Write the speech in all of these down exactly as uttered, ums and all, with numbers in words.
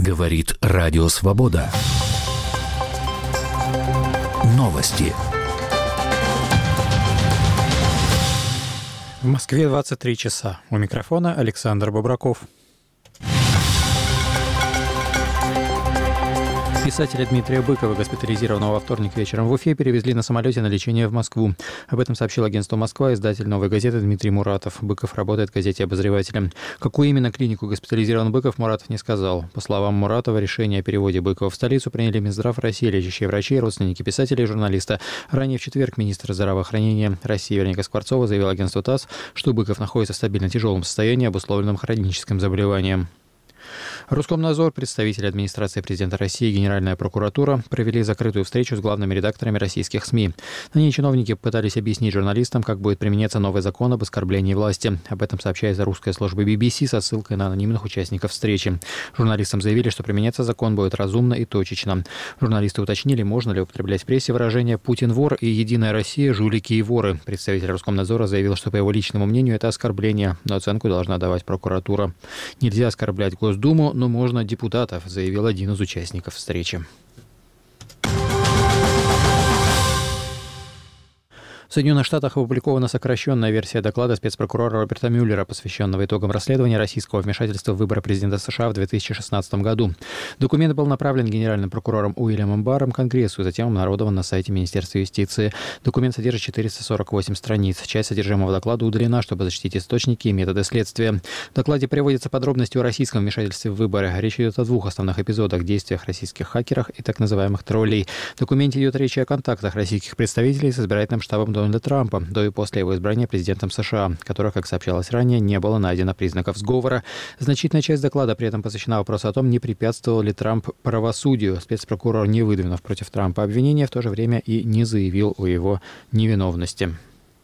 Говорит Радио Свобода. Новости. В Москве двадцать три часа. У микрофона Александр Бобраков. Писателя Дмитрия Быкова, госпитализированного во вторник вечером в Уфе, перевезли на самолете на лечение в Москву. Об этом сообщил агентство «Москва» издатель «Новой газеты» Дмитрий Муратов. Быков работает в газете «Обозреватель». Какую именно клинику госпитализирован Быков, Муратов не сказал. По словам Муратова, решение о переводе Быкова в столицу приняли Минздрав России, лечащие врачи, родственники писателя и журналиста. Ранее в четверг министр здравоохранения России Вероника Скворцова заявила агентству ТАСС, что Быков находится в стабильно тяжелом состоянии, обусловленном хроническим заболеванием. Роскомнадзор, представители администрации президента России и Генеральная прокуратура провели закрытую встречу с главными редакторами российских СМИ. На ней чиновники пытались объяснить журналистам, как будет применяться новый закон об оскорблении власти. Об этом сообщает русская служба би би си со ссылкой на анонимных участников встречи. Журналистам заявили, что применяться закон будет разумно и точечно. Журналисты уточнили, можно ли употреблять в прессе выражение «Путин вор» и «Единая Россия – жулики и воры». Представитель Роскомнадзора заявил, что, по его личному мнению, это оскорбление, но оценку должна давать прокуратура. Нельзя оскорблять Госдуму, но можно депутатов, заявил один из участников встречи. В Соединенных Штатах опубликована сокращенная версия доклада спецпрокурора Роберта Мюллера, посвященного итогам расследования российского вмешательства в выборы президента США в две тысячи шестнадцатом году. Документ был направлен генеральным прокурором Уильямом Барром Конгрессу и затем обнародован на сайте Министерства юстиции. Документ содержит четыреста сорок восемь страниц. Часть содержимого доклада удалена, чтобы защитить источники и методы следствия. В докладе приводятся подробности о российском вмешательстве в выборы. Речь идет о двух основных эпизодах: действиях российских хакеров и так называемых троллей. В документе идет речь о контактах российских представителей с избирательным штабом Дональда Трампа до и после его избрания президентом США, которых, как сообщалось ранее, не было найдено признаков сговора. Значительная часть доклада при этом посвящена вопросу о том, не препятствовал ли Трамп правосудию. Спецпрокурор, не выдвинув против Трампа обвинения, в то же время и не заявил о его невиновности.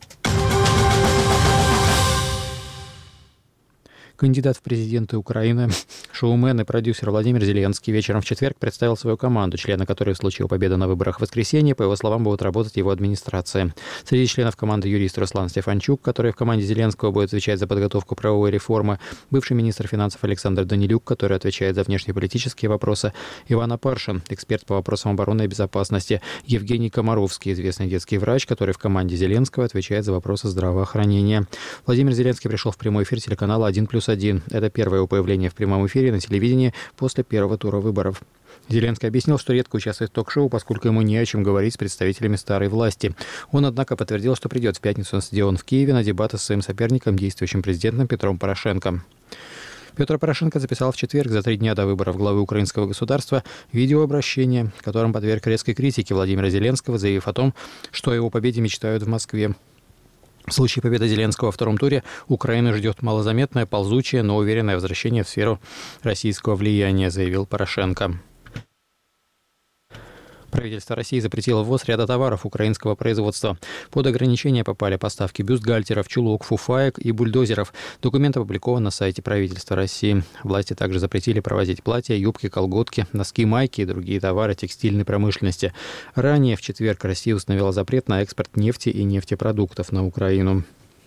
Кандидат в президенты Украины, шоумен и продюсер Владимир Зеленский вечером в четверг представил свою команду, члены которой в случае победы на выборах в воскресенье, по его словам, будут работать его администрация. Среди членов команды юрист Руслан Стефанчук, который в команде Зеленского будет отвечать за подготовку правовой реформы, бывший министр финансов Александр Данилюк, который отвечает за внешнеполитические вопросы, Иван Апаршин, эксперт по вопросам обороны и безопасности, Евгений Комаровский, известный детский врач, который в команде Зеленского отвечает за вопросы здравоохранения. Владимир Зеленский пришел в прямой эфир телеканала один плюс один. Это первое его появление в прямом эфире на телевидении после первого тура выборов. Зеленский объяснил, что редко участвует в ток-шоу, поскольку ему не о чем говорить с представителями старой власти. Он, однако, подтвердил, что придет в пятницу на стадион в Киеве на дебаты с своим соперником, действующим президентом Петром Порошенко. Петр Порошенко записал в четверг, за три дня до выборов главы украинского государства, видеообращение, которым подверг резкой критике Владимира Зеленского, заявив о том, что о его победе мечтают в Москве. В случае победы Зеленского во втором туре Украину ждет малозаметное, ползучее, но уверенное возвращение в сферу российского влияния, заявил Порошенко. Правительство России запретило ввоз ряда товаров украинского производства. Под ограничения попали поставки бюстгальтеров, чулок, фуфаек и бульдозеров. Документ опубликован на сайте правительства России. Власти также запретили провозить платья, юбки, колготки, носки, майки и другие товары текстильной промышленности. Ранее в четверг Россия установила запрет на экспорт нефти и нефтепродуктов на Украину.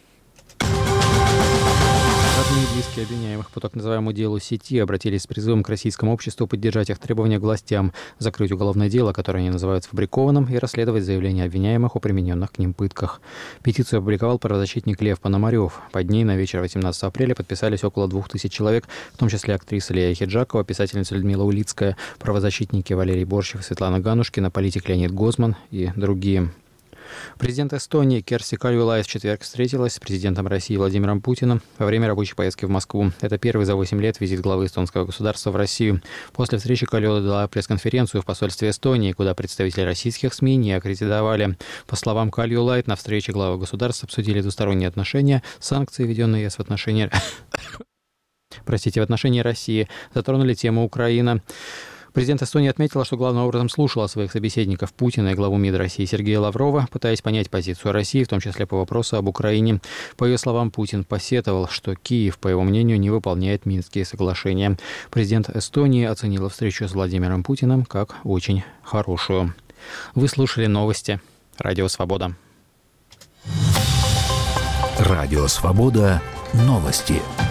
Родные и близкие обвиняемых по так называемому делу сети обратились с призывом к российскому обществу поддержать их требования к властям, закрыть уголовное дело, которое они называют сфабрикованным, и расследовать заявления обвиняемых о примененных к ним пытках. Петицию опубликовал правозащитник Лев Пономарев. Под ней на вечер восемнадцатого апреля подписались около двух тысяч человек, в том числе актриса Лия Хиджакова, писательница Людмила Улицкая, правозащитники Валерий Борщев и Светлана Ганушкина, политик Леонид Гозман и другие. Президент Эстонии Керсти Кальюлайд в четверг встретилась с президентом России Владимиром Путиным во время рабочей поездки в Москву. Это первый за восемь лет визит главы эстонского государства в Россию. После встречи Кальюлайд дала пресс-конференцию в посольстве Эстонии, куда представители российских СМИ не аккредитовали. По словам Кальюлайд, на встрече главы государств обсудили двусторонние отношения, санкции, введенные ЕС в отношении... Простите, в отношении России, затронули тему Украины. Президент Эстонии отметила, что главным образом слушала своих собеседников Путина и главу МИД России Сергея Лаврова, пытаясь понять позицию России, в том числе по вопросу об Украине. По ее словам, Путин посетовал, что Киев, по его мнению, не выполняет Минские соглашения. Президент Эстонии оценила встречу с Владимиром Путиным как очень хорошую. Вы слушали новости Радио Свобода. Радио Свобода. Новости.